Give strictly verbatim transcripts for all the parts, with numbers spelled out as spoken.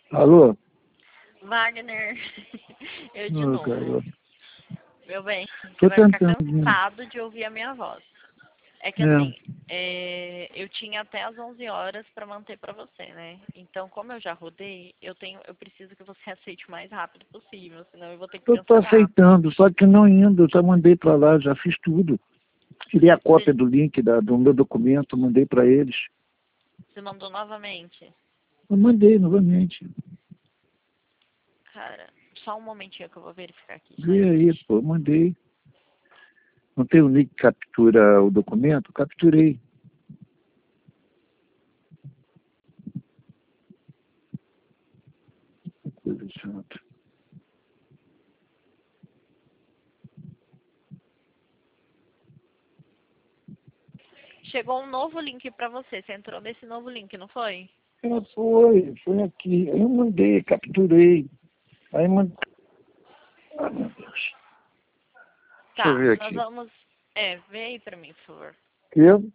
Alô? Wagner, eu de Ô, novo. cara. Meu bem, você Tô vai ficar tentando. cansado de ouvir a minha voz. É que É. assim, é, eu tinha até as onze horas para manter para você, né? Então, como eu já rodei, eu tenho, eu preciso que você aceite o mais rápido possível, senão eu vou ter que Eu tô cancelar. aceitando, só que não indo. Eu já mandei pra lá, já fiz tudo. Tirei a Você, cópia do link da, do meu documento, mandei pra eles. você mandou novamente? Eu mandei novamente. Cara, só um momentinho que eu vou verificar aqui, só um Vê aí, instante. pô, mandei. Não tem o link que captura o documento? Capturei. Coisa chata. Chegou um novo link para você. Você entrou nesse novo link, não foi? É, foi, foi aqui. Aí eu mandei, capturei. Aí mandei. Ah, meu Deus. Deixa eu Tá, ver nós aqui. vamos. É, vê aí pra mim, por favor. Eu?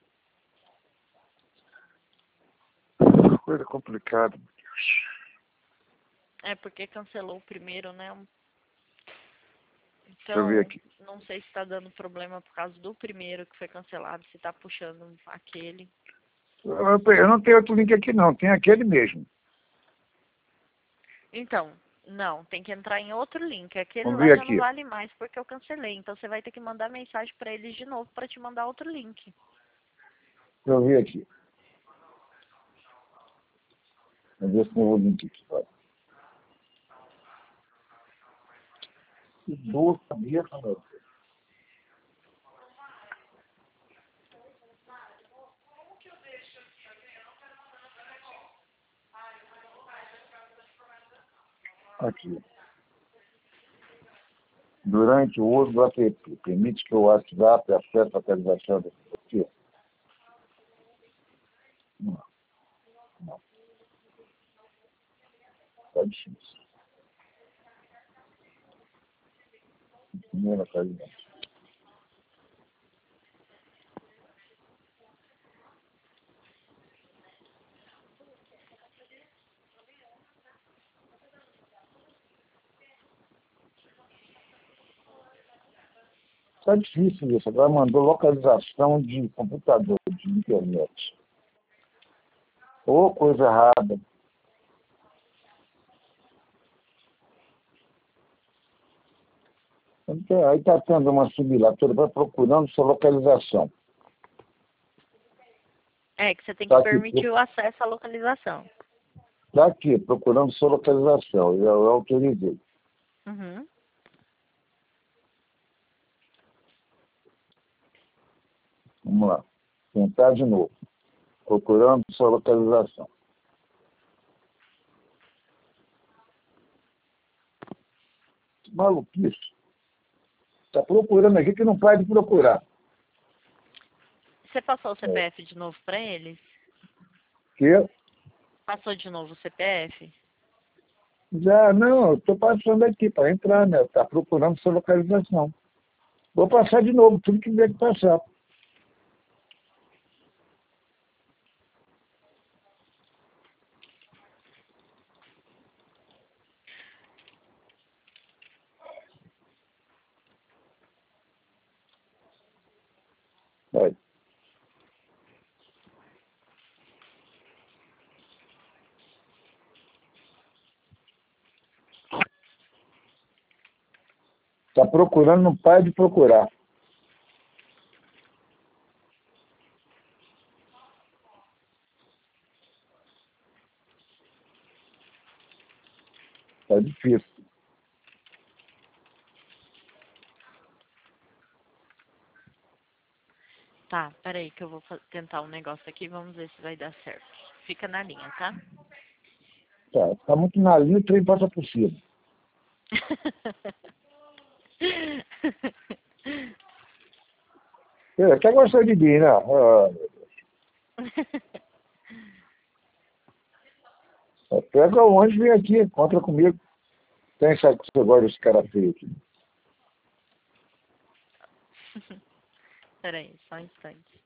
Coisa complicada. É porque cancelou o primeiro, né? Deixa eu ver Então, aqui. não sei se tá dando problema por causa do primeiro que foi cancelado, se tá puxando aquele. Eu eu não tenho outro link aqui não, tem aquele mesmo. Então, não, tem que entrar em outro link. Aquele Vamos lá ver já não aqui. vale mais porque eu cancelei. Então você vai ter que mandar mensagem pra eles de novo pra te mandar outro link. Deixa eu ver aqui. Vamos ver se tem o link aqui. Olha. Que dor de cabeça, meu Deus. Aqui. Durante o uso do app, permite que o WhatsApp acesse a atualização do aqui. Não, não. Tá difícil. Primeira atualização. Tá difícil isso. Agora mandou localização de computador, de internet. Ô, coisa errada. Então, aí está tendo uma subilatura, vai procurando sua localização. É, que você tem que Está aqui, permitir o acesso à localização. tá aqui, procurando sua localização. Eu, eu autorizei. Uhum. Vamos lá. Tentar de novo. Procurando sua localização. Que maluquice. Está procurando aqui que não pode procurar. Você passou o É. C P F de novo pra eles? Que Passou de novo o C P F? já, não, estou passando aqui para entrar, né? Está procurando sua localização. Vou passar de novo, tudo que tiver que passar. Vai. Está procurando, não para de procurar. Está difícil. Tá, peraí que eu vou fa- tentar um negócio aqui, vamos ver se vai dar certo. Fica na linha, tá? Tá, tá muito na linha, o trem passa por cima. É, até gostou de mim, né? Ah, pega o ônibus e vem aqui, encontra comigo. Tem essa que você gosta desse cara feio aqui. Peraí, só um instante.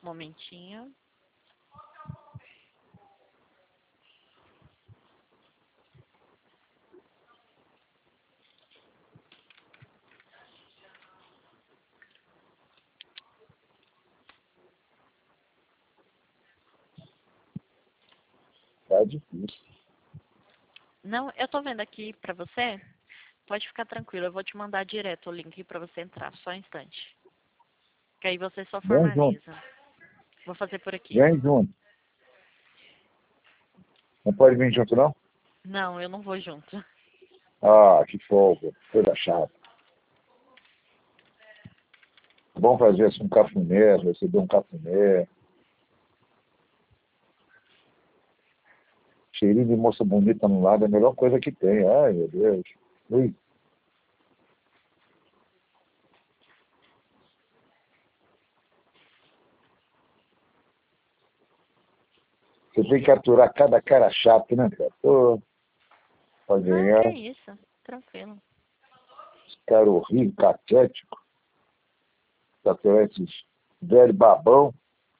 Um momentinho. Tá difícil. Não, eu tô vendo aqui pra você. Pode ficar tranquilo, eu vou te mandar direto o link pra você entrar, só um instante. Que aí você só Vem junto. formaliza. Vou fazer por aqui. Vem junto. Não pode vir junto, não? Não, eu não vou junto. Ah, que folga. Coisa chata. Vamos fazer assim um cafuné, receber um cafuné. Cheirinho de moça bonita no lado é a melhor coisa que tem. Ai, meu Deus. Ui. Você tem que aturar cada cara chato, né, cara? Pô, pra Não, que ganhar. isso. Tranquilo. Esse cara horrível, catético. Aturar esses velho babão.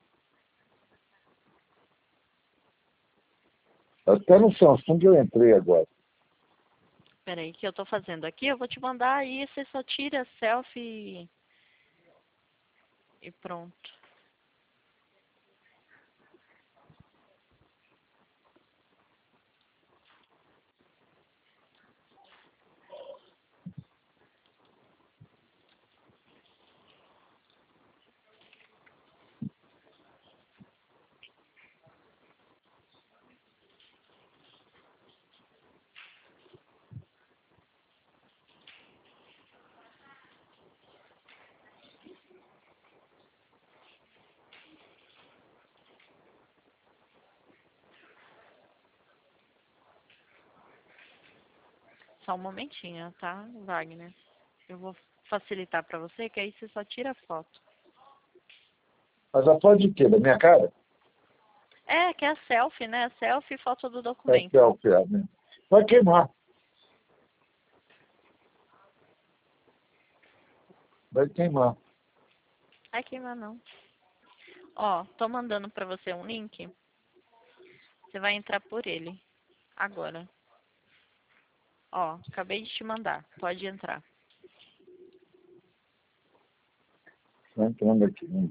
Até no Samsung eu entrei agora. Peraí, que eu tô fazendo aqui, eu vou te mandar aí, você só tira selfie e pronto. Só um momentinho, tá, Wagner? Eu vou facilitar pra você, que aí você só tira a foto. Mas a foto de quê? Da minha cara? É, que é a selfie, né? Selfie e foto do É documento. selfie, é, né? Vai queimar. Vai queimar. Ai, que não, não. Ó, tô mandando pra você um link. Você vai entrar por ele. Agora. Ó, acabei de te mandar. Pode entrar. Vai entrando aqui. Né?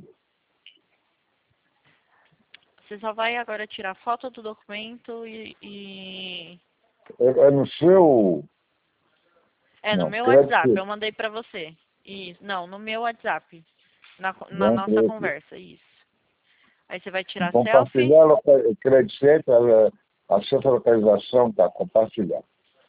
Você só vai agora tirar foto do documento e... e... É, é no seu... É, no Não, meu WhatsApp. crédito. Eu mandei pra você. Isso. Não, no meu WhatsApp. Na, na Já nossa entrei aqui. conversa. Isso. Aí você vai tirar selfie. Compartilhar, loca- crédito certo, ela- acesso à localização, tá, compartilhar.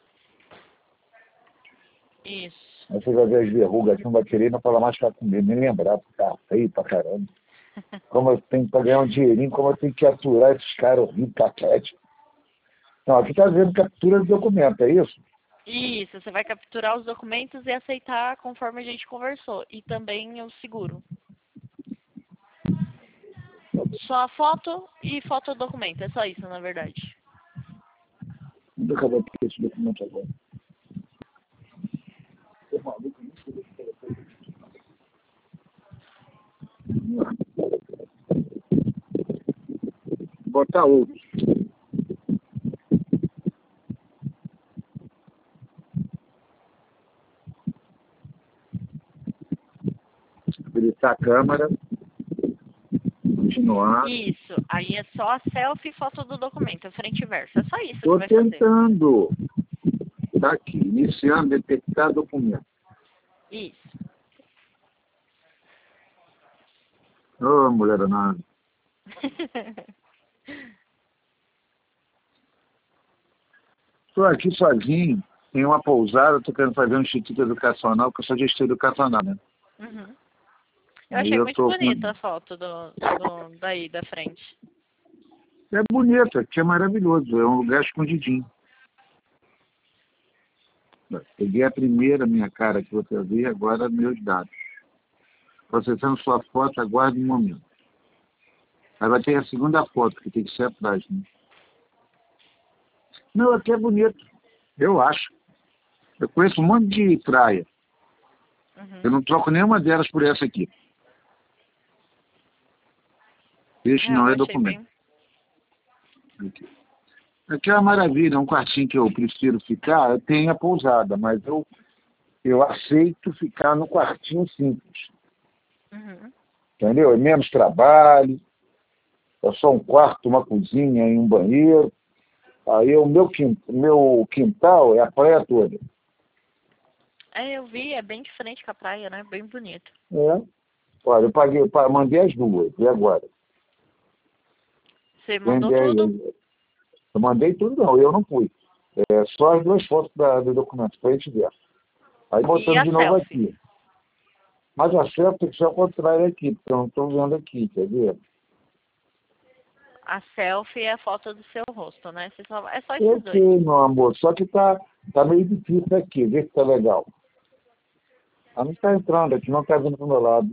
Isso. Aí você vai ver as verrugas aqui, não vai querer não falar mais ficar com medo, nem lembrar, ficar feio pra caramba. Como eu tenho pra ganhar um dinheirinho, como eu tenho que aturar esses caras horríveis, caquete. Não, aqui tá vendo captura de documento, é isso? Isso. Você vai capturar os documentos e aceitar conforme a gente conversou. E também o seguro. Só a foto e foto do documento. É só isso, na verdade. Onde acabou aqui esse documento agora? Tô maluco, nem sei o que é. Botar outro. Habilitar a câmera. Continuar. Isso. Aí é só a selfie e foto do documento. Frente e verso. É só isso que Estou vai fazer. tentando. Está aqui, iniciando, detectar documento. Isso. Ô, mulher danada. Estou aqui sozinho, em uma pousada, estou querendo fazer um instituto educacional, porque eu sou gestor educacional, né? Uhum. Eu Aí achei eu muito estou com... bonita a foto do, do, daí, da frente. É bonito, aqui é maravilhoso, é um lugar escondidinho. Peguei a primeira minha cara que você viu, agora meus dados. Processando sua foto, aguarde um momento. Aí vai ter a segunda foto, que tem que ser atrás, né? Não, aqui é bonito, eu acho. Eu conheço um monte de praia. Uhum. Eu não troco nenhuma delas por essa aqui. Esse É, não eu é achei documento. bem... Aqui. Aqui é uma maravilha, é um quartinho que eu prefiro ficar, eu tenho a pousada, mas eu, eu aceito ficar no quartinho simples. Uhum. Entendeu? É menos trabalho, é só um quarto, uma cozinha e um banheiro. Aí o meu quintal, meu quintal é a praia toda. É, eu vi, é bem diferente com a praia, né? Bem bonito. É. Olha, eu paguei, eu pa- mandei as duas, e agora? Você mandou Vendei, tudo? eu mandei tudo, não, eu não fui. É só as duas fotos da, do documento, para a gente ver. Aí E botando a de novo selfie? aqui. Mas a selfie tem que ser ao contrário aqui, porque eu não estou vendo aqui, quer ver? A selfie é a foto do seu rosto, né? Você só... É só Eu esses dois. sei, meu amor, só que tá, tá meio difícil aqui, vê se tá legal. Ela não está entrando aqui, não está vindo pro meu lado.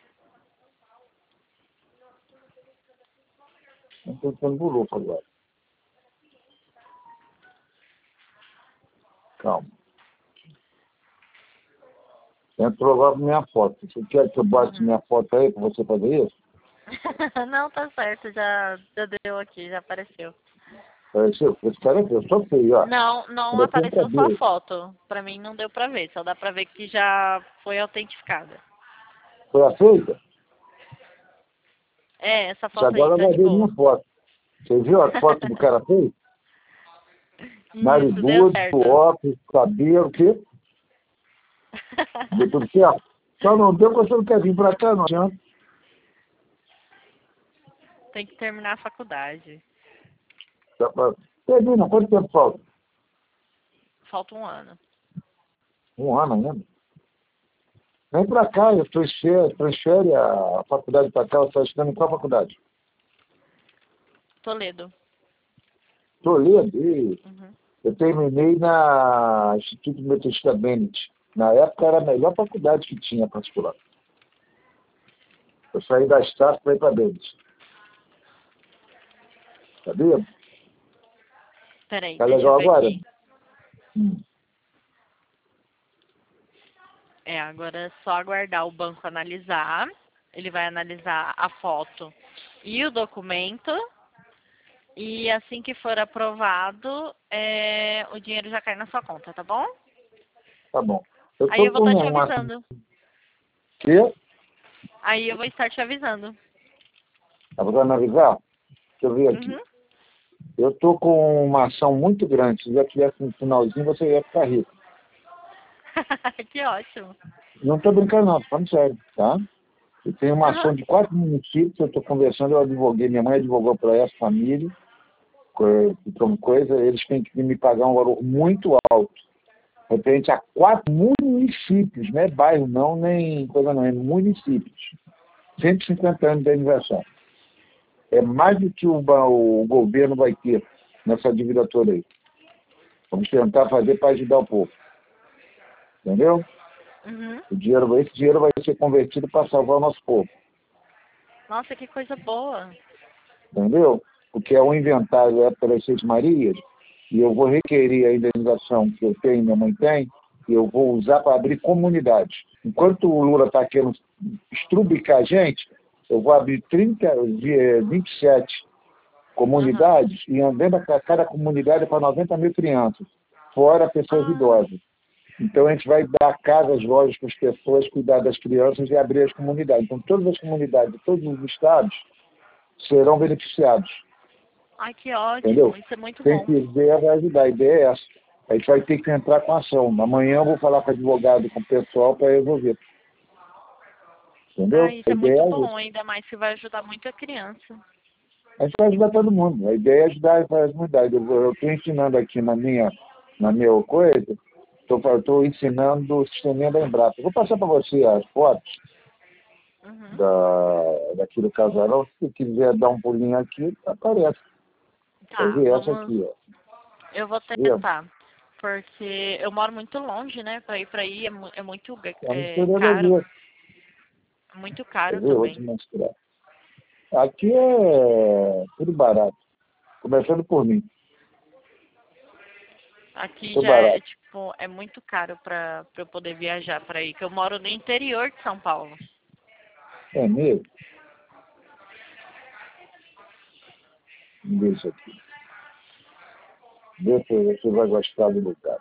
Não estou ficando buruco agora. Calma. Entrou agora minha foto. Você quer que eu bote Uhum. minha foto aí para você fazer isso? Não, tá certo, já, já deu aqui, já apareceu. Apareceu? Esse cara é eu sou feio, ó. Não, não Ainda tem apareceu só a cabelo. foto. Pra mim não deu pra ver, só dá pra ver que já foi autenticada. Foi aceita? É, essa Você foto aí agora tá vai de ver minha boa. foto. Você viu a foto do cara feio? Isso, deu Narigudo, certo. óculos, cabelo, o quê? Deu tudo certo? Só não deu porque você não quer vir pra cá, não adianta. Tem que terminar a faculdade. Dá pra- Termina, quanto tempo falta? Falta um ano. Um ano ainda. Vem pra cá, eu transfere, transfere a faculdade pra cá, você está estudando em qual faculdade? Toledo. Toledo, e Uhum. eu terminei na Instituto Metodista Bennett. Na época era a melhor faculdade que tinha particular. Eu saí da Estácio para ir para Bennett. Sabia? Peraí, Tá deixa eu legal ver agora? aqui. Hum. É, agora é só aguardar o banco analisar. Ele vai analisar a foto e o documento. E assim que for aprovado, é, o dinheiro já cai na sua conta, tá bom? Tá bom. Eu Aí tô eu vou com estar te uma... avisando. Quê? Aí eu vou estar te avisando. Tá precisando avisar? Deixa eu ver aqui. Uhum. Eu tô com uma ação muito grande. Se já tivesse no finalzinho, você ia ficar rico. Que ótimo. Não tô brincando não, tô falando sério, tá? Eu tenho uma Uhum. ação de quatro municípios, eu estou conversando, eu advoguei, minha mãe advogou para essa família, co- como coisa, eles têm que me pagar um valor muito alto, referente a quatro municípios, não é bairro não, nem coisa não, é municípios. cento e cinquenta anos de aniversário. É mais do que o, ba- o governo vai ter nessa dívida toda aí. Vamos tentar fazer para ajudar o povo. Entendeu? Uhum. O dinheiro, vai- esse dinheiro vai ser convertido para salvar o nosso povo. Nossa, que coisa boa. Entendeu? Porque é um inventário é pelas Seis Marias, e eu vou requerer a indenização que eu tenho, minha mãe tem, e eu vou usar para abrir comunidades. Enquanto o Lula está querendo estrubicar a gente, eu vou abrir trinta, vinte e sete Uhum. comunidades, e dentro de cada comunidade é para noventa mil crianças, fora pessoas Ah, idosas. Então, a gente vai dar casas, lojas para as pessoas, cuidar das crianças e abrir as comunidades. Então, todas as comunidades, todos os estados serão beneficiados. ai, que ótimo. Entendeu? Isso é muito Quem bom. quiser vai ajudar. A ideia é essa. A gente vai ter que entrar com a ação. Amanhã eu vou falar com o advogado, com o pessoal para resolver. Ah, Entendeu? isso A é muito ideia é bom, isso. ainda mais que vai ajudar muito a criança. A gente vai ajudar todo mundo. A ideia é ajudar as comunidades. Eu estou ensinando aqui na minha, na minha coisa, estou ensinando o sisteminha da Embrapa. Eu vou passar para você as fotos Uhum. da, daqui do casarão. Se você quiser dar um pulinho aqui, aparece. Quer Tá, ver? Essa vamos. aqui, ó. Eu vou Viu? tentar. Porque eu moro muito longe, né? Pra ir pra aí é, mu- é muito É uma é, mistura caro. ver. É muito Quer caro ver? Eu vou te também. mostrar. Aqui é tudo barato. Começando por mim. Aqui Tudo já é, barato. tipo, é muito caro pra, pra eu poder viajar pra aí, que eu moro no interior de São Paulo. É mesmo? Deixa aqui. Vê se você vai gostar do lugar.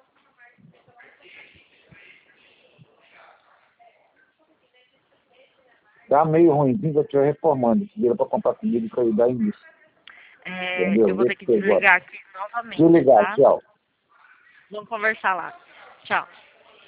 Tá meio ruimzinho, eu estou reformando. Se deu para comprar comida e eu dar início. É, Entendeu? eu vou Vê ter que se você desligar gosta. aqui novamente, Desligar, tá? tchau. Vamos conversar lá. Tchau.